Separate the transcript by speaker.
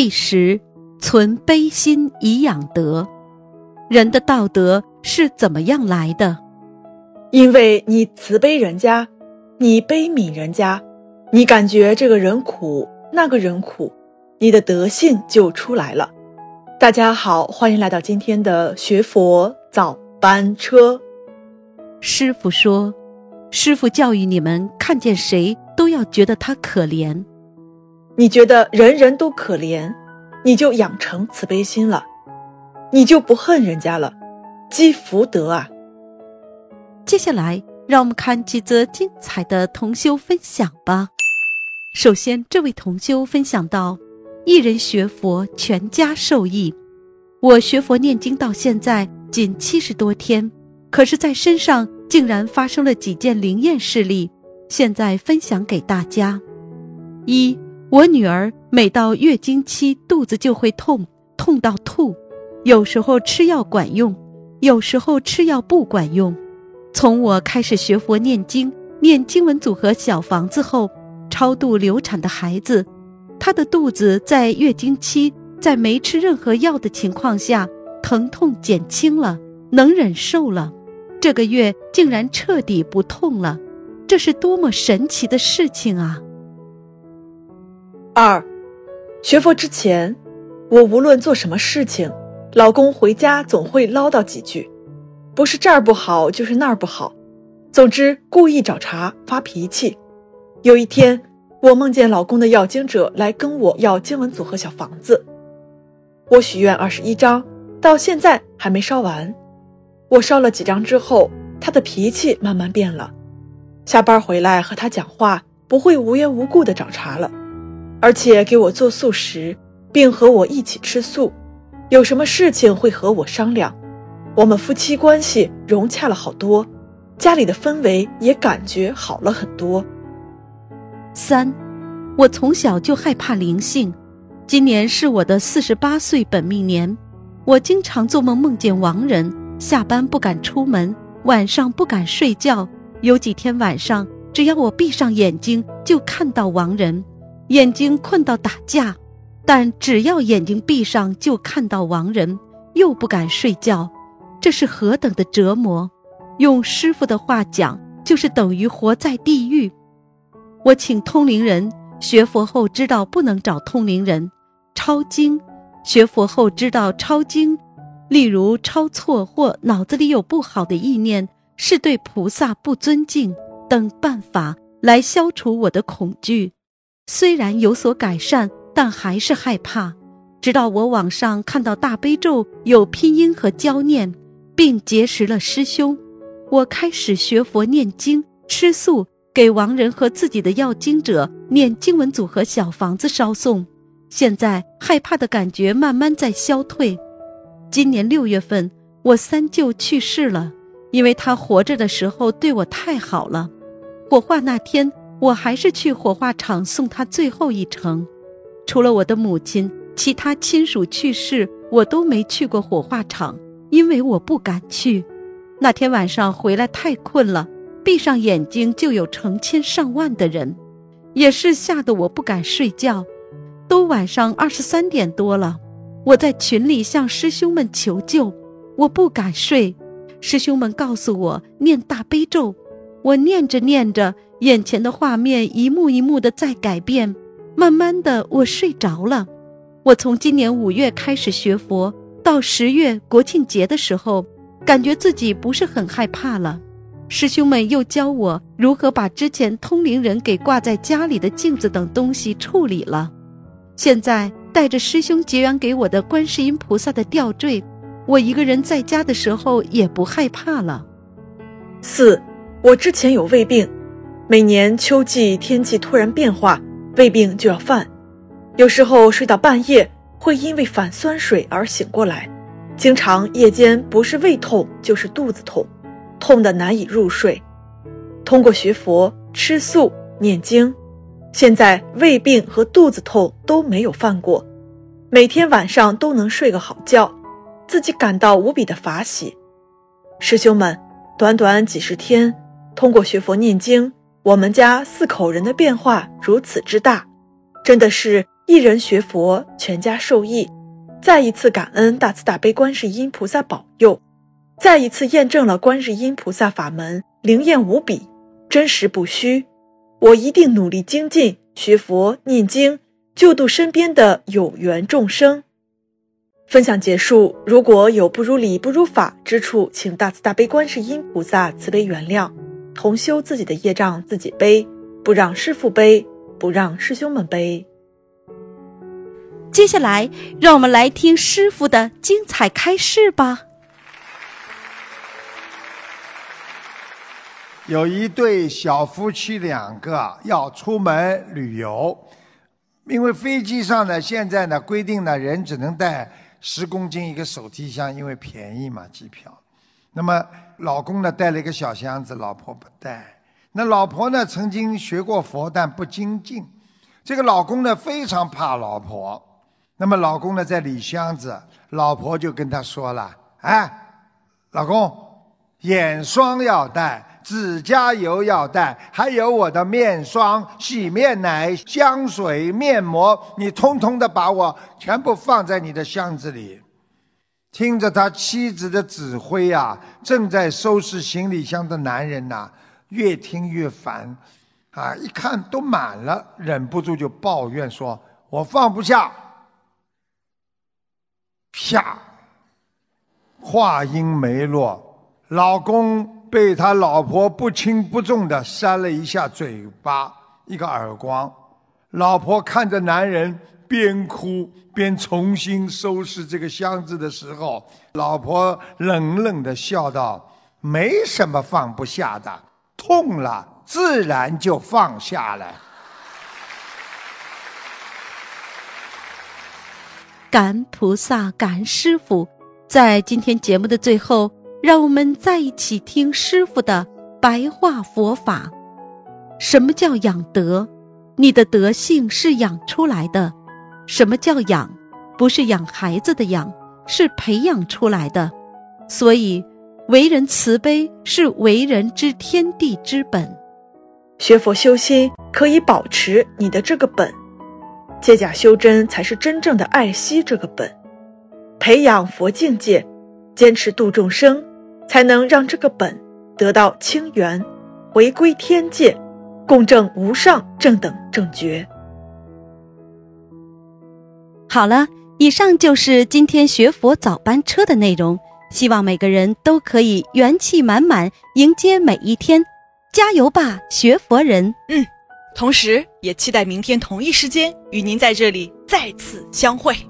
Speaker 1: 10，存悲心以养德。人的道德是怎么样来的？
Speaker 2: 因为你慈悲人家，你悲悯人家，你感觉这个人苦，那个人苦，你的德性就出来了。大家好，欢迎来到今天的学佛早班车。
Speaker 1: 师父说，师父教育你们看见谁都要觉得他可怜。
Speaker 2: 你觉得人人都可怜，你就养成慈悲心了，你就不恨人家了，积福德啊。
Speaker 1: 接下来让我们看几则精彩的同修分享吧。首先，这位同修分享到，一人学佛，全家受益。我学佛念经到现在仅70多天，可是在身上竟然发生了几件灵验事例，现在分享给大家。一，我女儿每到月经期肚子就会痛，痛到吐，有时候吃药管用，有时候吃药不管用。从我开始学佛念经，念经文组合小房子后，超度流产的孩子，她的肚子在月经期，在没吃任何药的情况下，疼痛减轻了，能忍受了，这个月竟然彻底不痛了，这是多么神奇的事情啊！
Speaker 2: 2. 学佛之前，我无论做什么事情，老公回家总会唠叨几句，不是这儿不好就是那儿不好，总之故意找茬发脾气。有一天，我梦见老公的要经者来跟我要经文组合小房子，我许愿21张，到现在还没烧完。我烧了几张之后，他的脾气慢慢变了，下班回来和他讲话不会无缘无故的找茬了，而且给我做素食，并和我一起吃素，有什么事情会和我商量，我们夫妻关系融洽了好多，家里的氛围也感觉好了很多。
Speaker 1: 3. 我从小就害怕灵性，今年是我的48岁本命年，我经常做梦梦见亡人，下班不敢出门，晚上不敢睡觉，有几天晚上只要我闭上眼睛就看到亡人，眼睛困到打架，但只要眼睛闭上就看到亡人，又不敢睡觉，这是何等的折磨，用师父的话讲，就是等于活在地狱。我请通灵人，学佛后知道不能找通灵人，抄经，学佛后知道抄经，例如抄错或脑子里有不好的意念，是对菩萨不尊敬等办法来消除我的恐惧。虽然有所改善，但还是害怕。直到我网上看到大悲咒有拼音和教念，并结识了师兄，我开始学佛念经，吃素，给亡人和自己的要经者念经文组合小房子烧送。现在害怕的感觉慢慢在消退。今年6月份，我三舅去世了，因为他活着的时候对我太好了。火化那天，我还是去火化场送他最后一程。除了我的母亲，其他亲属去世，我都没去过火化场，因为我不敢去。那天晚上回来太困了，闭上眼睛就有成千上万的人，也是吓得我不敢睡觉。都晚上23点多了，我在群里向师兄们求救，我不敢睡。师兄们告诉我念大悲咒，我念着念着，眼前的画面一幕一幕的在改变，慢慢的我睡着了。我从今年5月开始学佛，到10月国庆节的时候，感觉自己不是很害怕了。师兄们又教我如何把之前通灵人给挂在家里的镜子等东西处理了。现在带着师兄结缘给我的观世音菩萨的吊坠，我一个人在家的时候也不害怕了。
Speaker 2: 4. 我之前有胃病，每年秋季天气突然变化，胃病就要犯，有时候睡到半夜会因为反酸水而醒过来，经常夜间不是胃痛就是肚子痛，痛得难以入睡。通过学佛、吃素、念经，现在胃病和肚子痛都没有犯过，每天晚上都能睡个好觉，自己感到无比的法喜。师兄们，短短几十天，通过学佛念经，我们家4口人的变化如此之大，真的是一人学佛，全家受益，再一次感恩大慈大悲观世音菩萨保佑，再一次验证了观世音菩萨法门灵验无比，真实不虚。我一定努力精进，学佛念经，救度身边的有缘众生。分享结束，如果有不如理不如法之处，请大慈大悲观世音菩萨慈悲原谅，同修自己的业障自己背，不让师父背，不让师兄们背。
Speaker 1: 接下来让我们来听师父的精彩开示吧。
Speaker 3: 有一对小夫妻2个要出门旅游，因为飞机上呢现在呢规定呢人只能带10公斤一个手提箱，因为便宜嘛机票。那么老公呢带了一个小箱子，老婆不带。那老婆呢曾经学过佛但不精进，这个老公呢非常怕老婆。那么老公呢在理箱子，老婆就跟他说了，老公，眼霜要带，指甲油要带，还有我的面霜、洗面奶、香水、面膜，你通通的把我全部放在你的箱子里。听着他妻子的指挥啊，正在收拾行李箱的男人呐，越听越烦啊！一看都满了，忍不住就抱怨说：“我放不下。”啪！话音没落，老公被他老婆不轻不重地扇了一下嘴巴，一个耳光。老婆看着男人边哭边重新收拾这个箱子的时候，老婆冷冷地笑道：“没什么放不下的，痛了自然就放下了。”
Speaker 1: 感恩菩萨，感恩师父。在今天节目的最后，让我们再一起听师父的白话佛法。什么叫养德？你的德性是养出来的。什么叫养？不是养孩子的养，是培养出来的。所以为人慈悲是为人之天地之本。
Speaker 2: 学佛修心可以保持你的这个本，借假修真才是真正的爱惜这个本。培养佛境界，坚持度众生，才能让这个本得到清源，回归天界，共证无上正等正觉。
Speaker 1: 好了，以上就是今天学佛早班车的内容，希望每个人都可以元气满满迎接每一天，加油吧，学佛人！
Speaker 4: 同时也期待明天同一时间与您在这里再次相会。